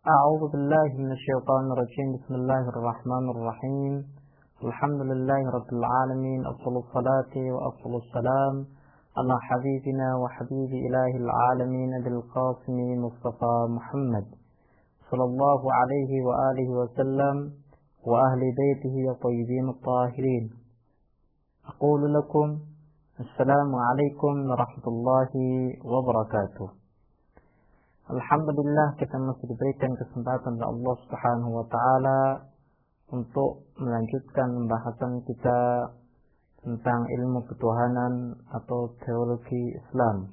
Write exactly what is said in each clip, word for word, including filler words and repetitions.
أعوذ بالله من الشيطان الرجيم. بسم الله الرحمن الرحيم. الحمد لله رب العالمين، أفضل الصلاة وأفضل السلام على حبيبنا وحبيب إله العالمين بالقاسم مصطفى محمد صلى الله عليه وآله وسلم وأهل بيته الطيبين الطاهرين. أقول لكم السلام عليكم ورحمة الله وبركاته. Alhamdulillah, kita masih diberikan kesempatan oleh Allah Subhanahu wa taala untuk melanjutkan pembahasan kita tentang ilmu ketuhanan atau teologi Islam.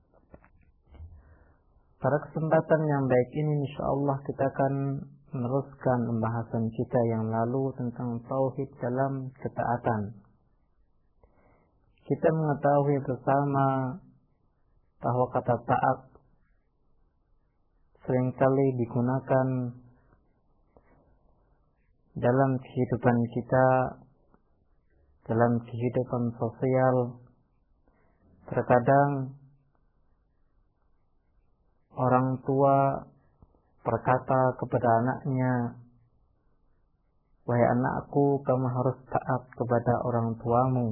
Pada kesempatan yang baik ini insyaallah kita akan meneruskan pembahasan kita yang lalu tentang tauhid dalam ketaatan. Kita mengetahui bersama bahwa kata taat seringkali digunakan dalam kehidupan kita, dalam kehidupan sosial. Terkadang orang tua berkata kepada anaknya, "Wahai anakku, kamu harus taat kepada orang tuamu."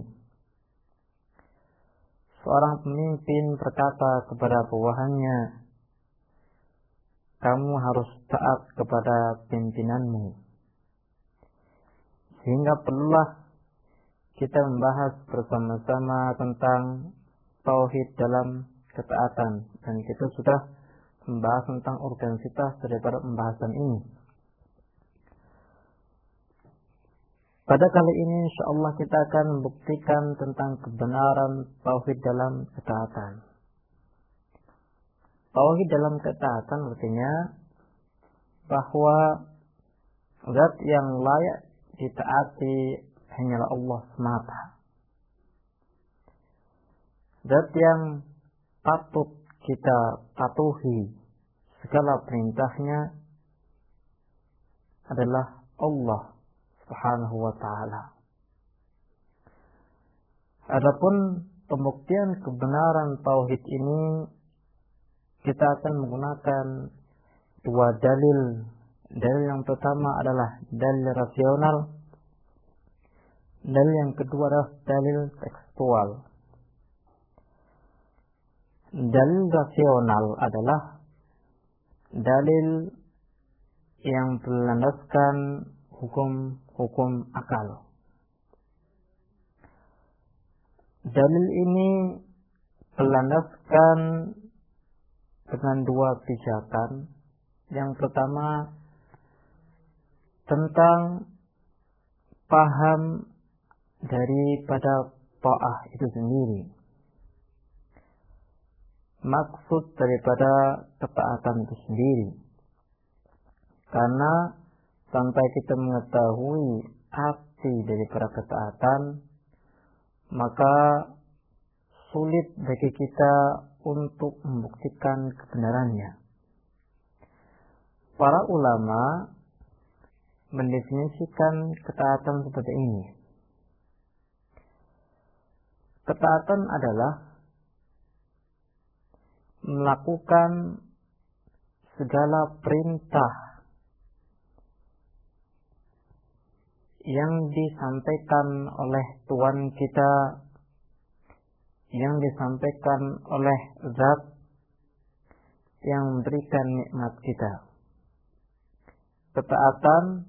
Seorang pemimpin berkata kepada bawahannya, "Kamu harus taat kepada pimpinanmu." Sehingga perlulah kita membahas bersama-sama tentang tauhid dalam ketaatan, dan kita sudah membahas tentang urgensitas daripada pembahasan ini. Pada kali ini insyaallah kita akan membuktikan tentang kebenaran tauhid dalam ketaatan. Tauhid dalam ketaatan artinya bahwa zat yang layak ditaati hanyalah Allah semata. Zat yang patut kita patuhi segala perintahnya adalah Allah Subhanahu wa ta'ala. Adapun pembuktian kebenaran tauhid ini kita akan menggunakan dua dalil. Dalil yang pertama adalah dalil rasional. Dalil yang kedua adalah dalil tekstual. Dalil rasional adalah dalil yang berlandaskan hukum-hukum akal. Dalil ini berlandaskan dengan dua pijakan. Yang pertama tentang paham daripada ta'ah itu sendiri, maksud daripada ketaatan itu sendiri. Karena sampai kita mengetahui arti daripada ketaatan, maka sulit bagi kita untuk membuktikan kebenarannya. Para ulama mendefinisikan ketaatan seperti ini. Ketaatan adalah melakukan segala perintah yang disampaikan oleh Tuhan kita, yang disampaikan oleh Zat yang memberikan nikmat kita. Ketaatan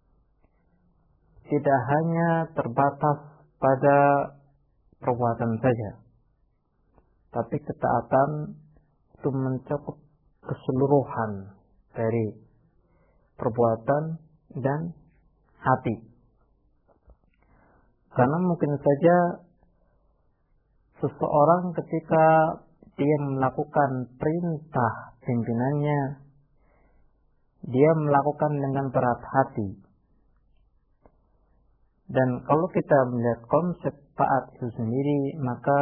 tidak hanya terbatas pada perbuatan saja, tapi ketaatan itu mencakup keseluruhan dari perbuatan dan hati. Karena mungkin saja seseorang ketika dia melakukan perintah pimpinannya, dia melakukan dengan berat hati. Dan kalau kita melihat konsep taat itu sendiri, maka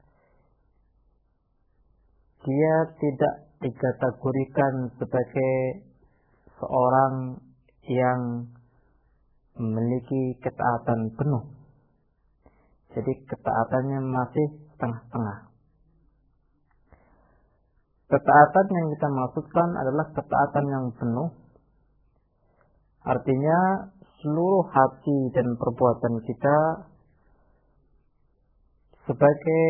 dia tidak dikategorikan sebagai seorang yang memiliki ketaatan penuh. Jadi ketaatannya masih setengah-setengah. Ketaatan yang kita maksudkan adalah ketaatan yang penuh. Artinya seluruh hati dan perbuatan kita sebagai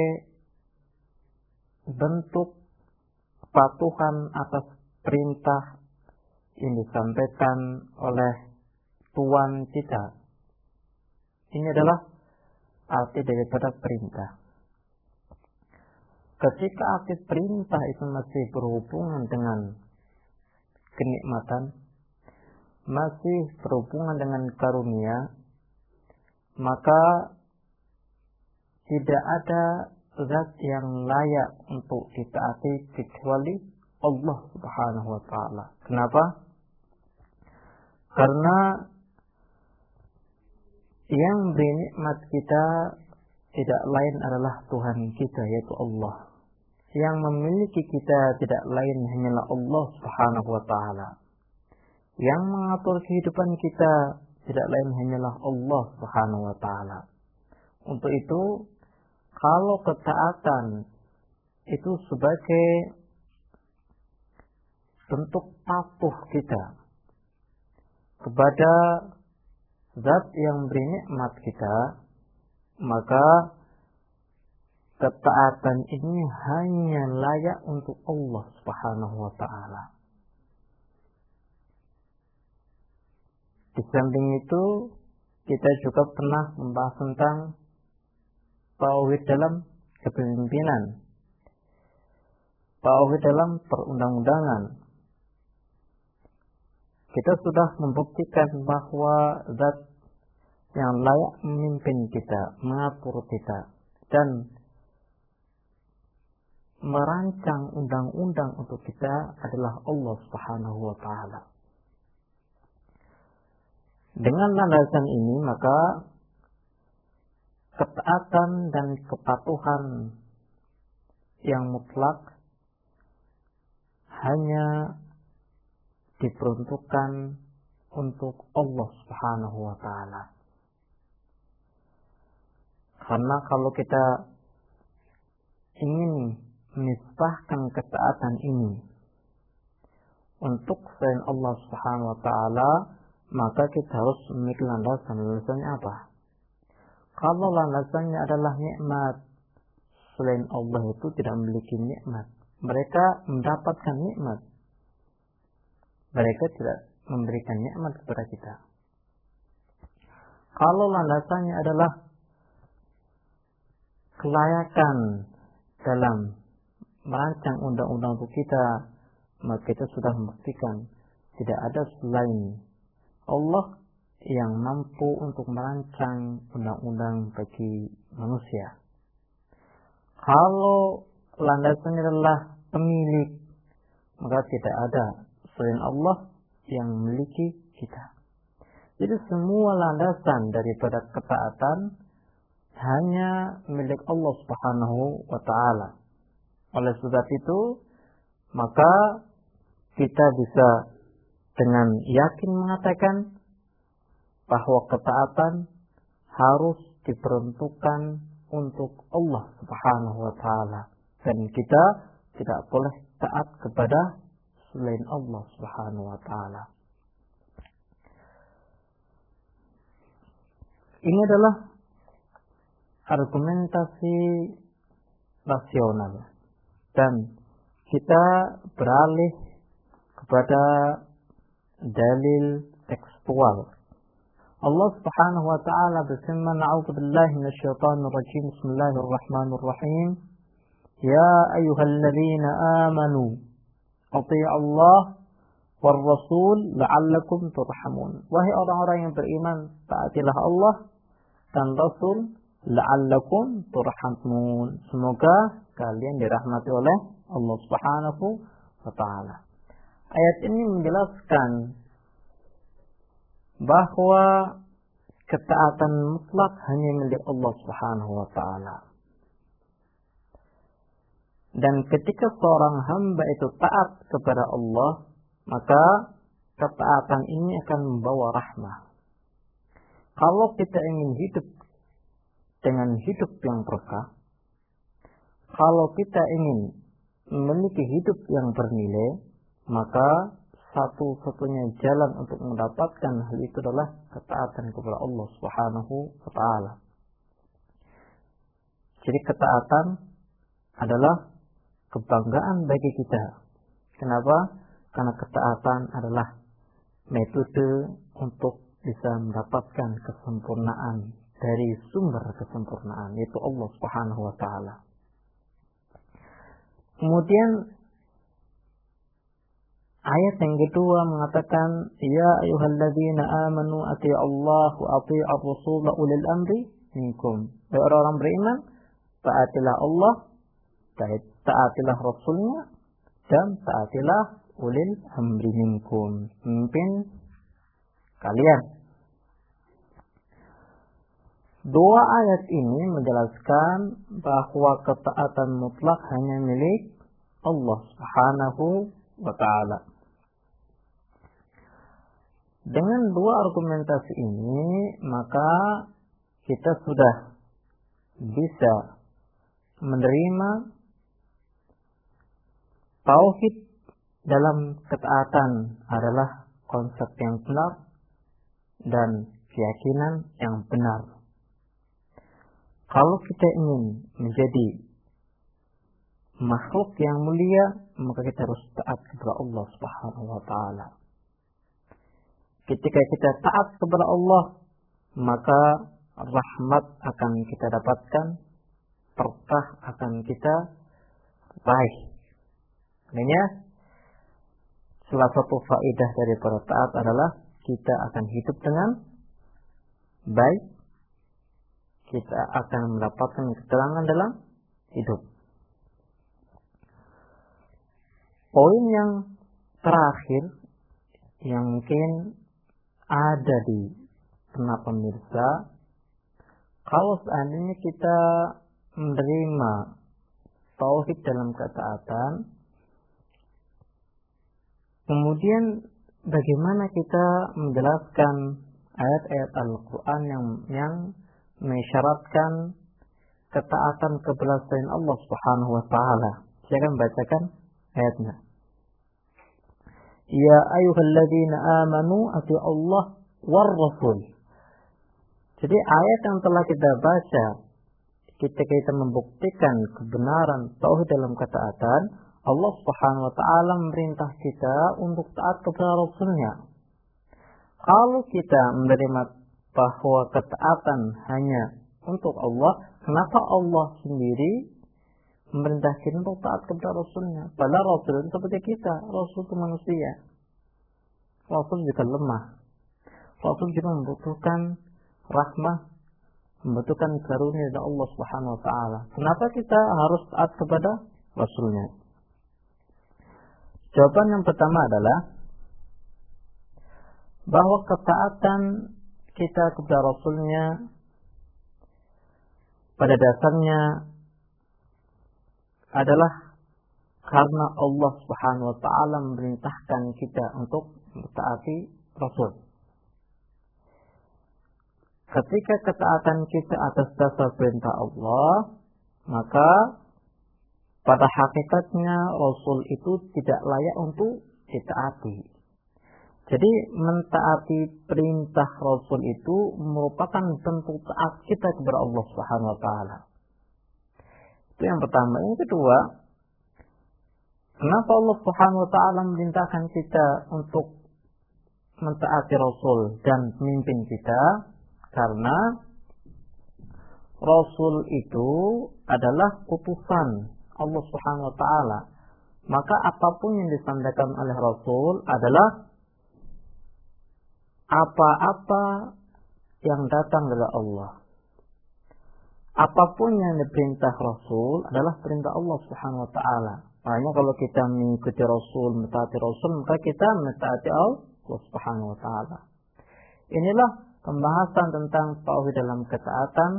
bentuk kepatuhan atas perintah yang disampaikan oleh Tuhan kita. Ini adalah arti daripada perintah. Ketika arti perintah itu masih berhubungan dengan kenikmatan, masih berhubungan dengan karunia, maka tidak ada zat yang layak untuk ditaati kecuali Allah Subhanahu wa Ta'ala. Kenapa? Karena yang beri nikmat kita tidak lain adalah Tuhan kita, yaitu Allah. Yang memiliki kita tidak lain hanyalah Allah Subhanahu wa Ta'ala. Yang mengatur kehidupan kita tidak lain hanyalah Allah Subhanahu wa Ta'ala. Untuk itu, kalau ketaatan itu sebagai bentuk patuh kita kepada zat yang beri nikmat kita, maka ketaatan ini hanya layak untuk Allah Subhanahu wa Ta'ala. Di samping itu, kita juga pernah membahas tentang tauhid dalam kepemimpinan, tauhid dalam perundang-undangan. Kita sudah membuktikan bahwa zat yang layak memimpin kita, mengatur kita, dan merancang undang-undang untuk kita adalah Allah Subhanahu wa Ta'ala. Dengan landasan ini, maka ketaatan dan kepatuhan yang mutlak hanya diperuntukkan untuk Allah Subhanahu wa Ta'ala. Karena kalau kita ingin menisbahkan ketaatan ini untuk selain Allah Subhanahu wa Ta'ala, maka kita harus memiliki landasan. Landasannya apa? Kalau landasannya adalah nikmat, selain Allah itu tidak memiliki nikmat. Mereka mendapatkan nikmat, mereka tidak memberikan nikmat kepada kita. Kalau landasannya adalah kelayakan dalam merancang undang-undang untuk kita, maka kita sudah membuktikan tidak ada selain Allah yang mampu untuk merancang undang-undang bagi manusia. Kalau landasannya adalah pemilik, maka tidak ada selain Allah yang memiliki kita. Jadi semua landasan daripada ketaatan hanya milik Allah Subhanahu wa Ta'ala. Oleh sebab itu, maka kita bisa dengan yakin mengatakan bahwa ketaatan harus diperuntukkan untuk Allah Subhanahu wa Ta'ala, dan kita tidak boleh taat kepada selain Allah Subhanahu wa Ta'ala. Ini adalah argumentasi rasional, dan kita beralih kepada dalil tekstual. Allah Subhanahu wa Ta'ala berfirman, "A'udzu billahi minasyaitonir rajim. Bismillahirrahmanirrahim. Ya ayyuhalladzina amanu athi'u Allah war rasul la'allakum turhamun." Wahai orang-orang yang beriman, taatilah Allah dan Rasul la'allakum turhamun. Semoga kalian dirahmati oleh Allah Subhanahu wa Ta'ala. Ayat ini menjelaskan bahwa ketaatan mutlak hanya milik Allah Subhanahu wa Ta'ala. Dan ketika seorang hamba itu taat kepada Allah, maka ketaatan ini akan membawa rahmah. Kalau kita ingin hidup dengan hidup yang berkah, kalau kita ingin memiliki hidup yang bernilai, maka satu-satunya jalan untuk mendapatkan hal itu adalah ketaatan kepada Allah Subhanahu wa taala. Jadi ketaatan adalah kebanggaan bagi kita. Kenapa? Karena ketaatan adalah metode untuk bisa mendapatkan kesempurnaan dari sumber kesempurnaan, yaitu Allah Subhanahu wa taala. Kemudian ayat yang kedua mengatakan, ya ayyuhalladzina amanu atii'u Allah wa atii'ur rasul ulil amri minkum. Wahai orang-orang beriman, taatilah Allah, taatilah Rasulnya, dan taatilah ulil amri minkum, pemimpin kalian. Dua ayat ini menjelaskan bahwa ketaatan mutlak hanya milik Allah Subhanahu wa ta'ala. Dengan dua argumentasi ini, maka kita sudah bisa menerima tauhid dalam ketaatan adalah konsep yang benar dan keyakinan yang benar. Kalau kita ingin menjadi makhluk yang mulia, maka kita harus taat kepada Allah Subhanahu wa taala. Ketika kita taat kepada Allah, maka rahmat akan kita dapatkan, berkah akan kita raih. Artinya, salah satu faedah daripada taat adalah kita akan hidup dengan baik, kita akan mendapatkan keterangan dalam hidup. Poin yang terakhir yang mungkin ada di benak pemirsa, kalau seandainya kita menerima tauhid dalam ketaatan, kemudian bagaimana kita menjelaskan ayat-ayat Al-Quran yang yang mensyaratkan ketaatan kepada selain Allah Subhanahu wa taala. Saya akan bacakan ayatnya. Ya ayyuhalladzina amanu atii'u Allah war rasul. Jadi ayat yang telah kita baca ketika kita membuktikan kebenaran tauhid dalam ketaatan, Allah Subhanahu wa taala memerintah kita untuk taat kepada Rasulnya. Kalau kita menerima bahwa ketaatan hanya untuk Allah, kenapa Allah sendiri memerintah kita untuk taat kepada Rasulnya? Padahal Rasul itu seperti kita, Rasul itu manusia. Rasul juga lemah. Rasul juga membutuhkan rahmah, membutuhkan karunia dari Allah Subhanahu wa taala. Kenapa kita harus taat kepada Rasulnya? Jawaban yang pertama adalah bahwa ketaatan kita kepada Rasulnya pada dasarnya adalah karena Allah Subhanahu wa taala memerintahkan kita untuk mentaati Rasul. Ketika ketaatan kita atas dasar perintah Allah, maka pada hakikatnya Rasul itu tidak layak untuk ditaati. Jadi mentaati perintah Rasul itu merupakan bentuk taat kita kepada Allah Subhanahu wa taala. Itu yang pertama. Yang kedua, kenapa Allah Subhanahu wa taala memerintahkan kita untuk mentaati Rasul dan pemimpin kita? Karena Rasul itu adalah utusan Allah Subhanahu wa taala. Maka apapun yang disampaikan oleh Rasul adalah apa-apa yang datang dari Allah. Apapun yang diperintah Rasul adalah perintah Allah Subhanahu wa taala. Makanya kalau kita mengikuti Rasul, mentaati Rasul, maka kita mentaati Allah Subhanahu wa taala. Inilah pembahasan tentang tauhid dalam ketaatan,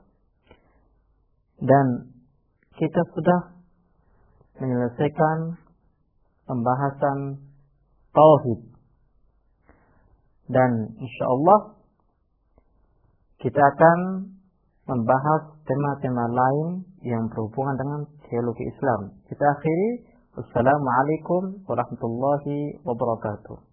dan kita sudah menyelesaikan pembahasan tauhid. Dan insya Allah kita akan membahas tema-tema lain yang berhubungan dengan teologi Islam. Kita akhiri. Wassalamualaikum warahmatullahi wabarakatuh.